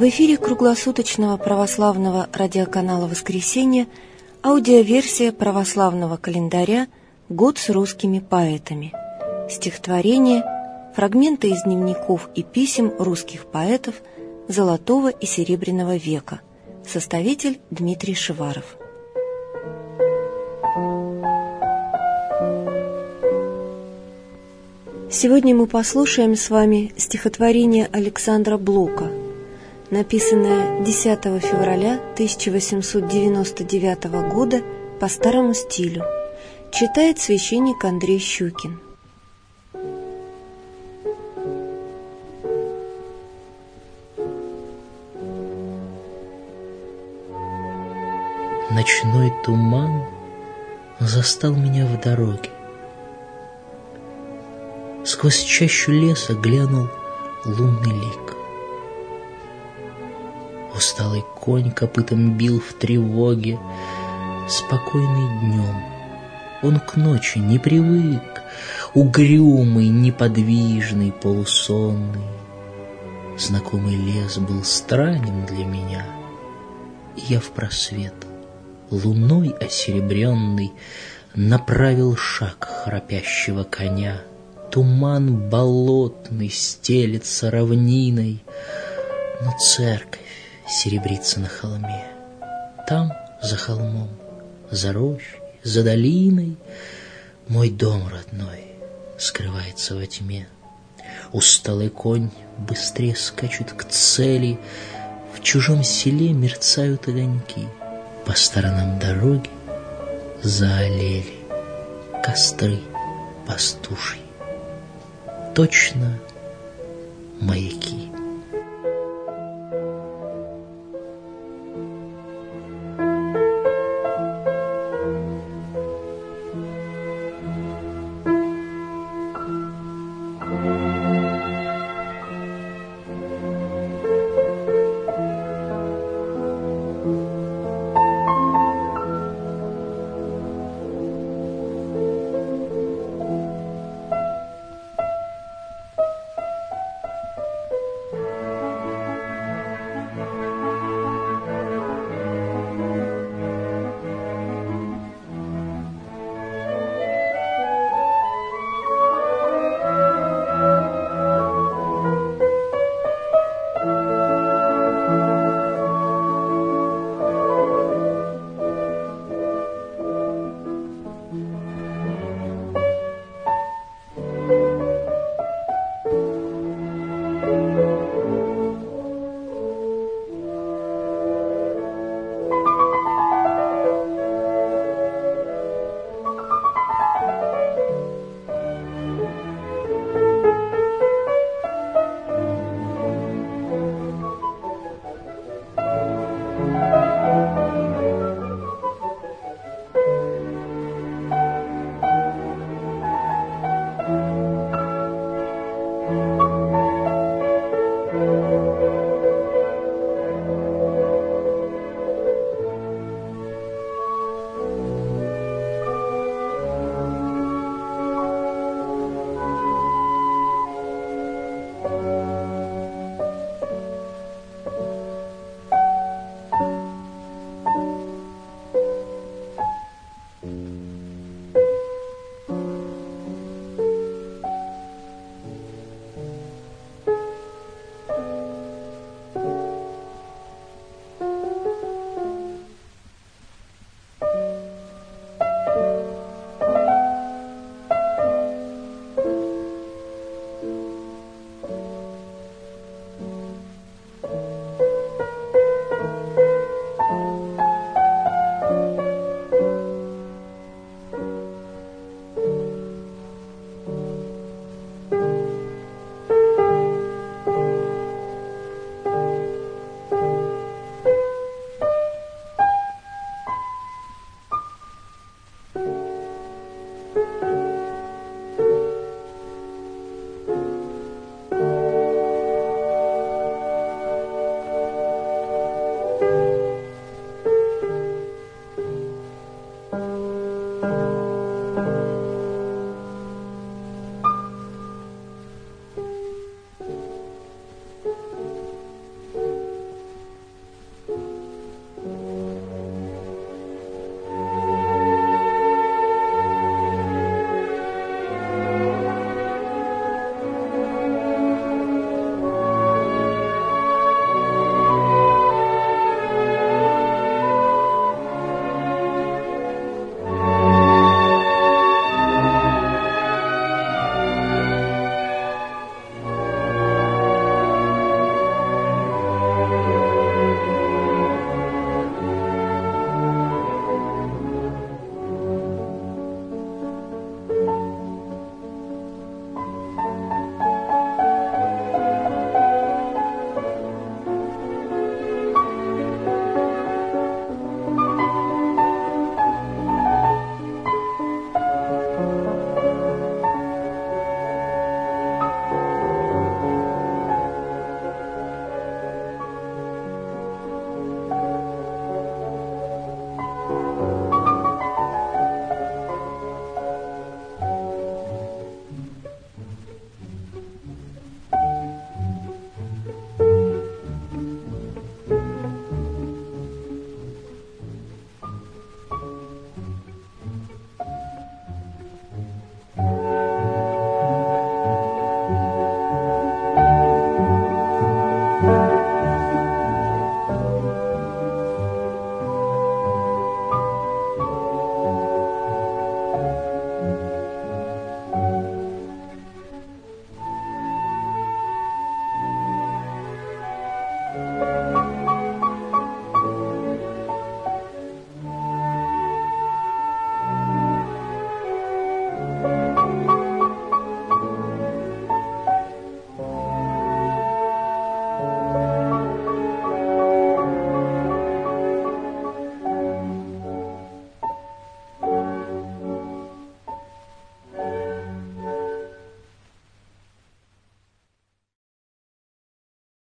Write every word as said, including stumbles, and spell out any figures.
В эфире круглосуточного православного радиоканала «Воскресенье» аудиоверсия православного календаря «Год с русскими поэтами». Стихотворения, фрагменты из дневников и писем русских поэтов Золотого и Серебряного века. Составитель Дмитрий Шиваров. Сегодня мы послушаем с вами стихотворение Александра Блока, написанное десятого февраля тысяча восемьсот девяносто девятого года по старому стилю. Читает священник Андрей Щукин. Ночной туман застал меня в дороге. Сквозь чащу леса глянул лунный лик. Усталый конь копытом бил в тревоге. Спокойный днем он к ночи не привык, угрюмый, неподвижный, полусонный. Знакомый лес был странен для меня, и я в просвет, луной осеребренный, направил шаг храпящего коня. Туман болотный стелется равниной, но церковь серебрится на холме. Там, за холмом, за рощей, за долиной, мой дом родной скрывается во тьме. Усталый конь быстрее скачет к цели, в чужом селе мерцают огоньки. По сторонам дороги заолели костры пастушьи, точно маяки. Thank you.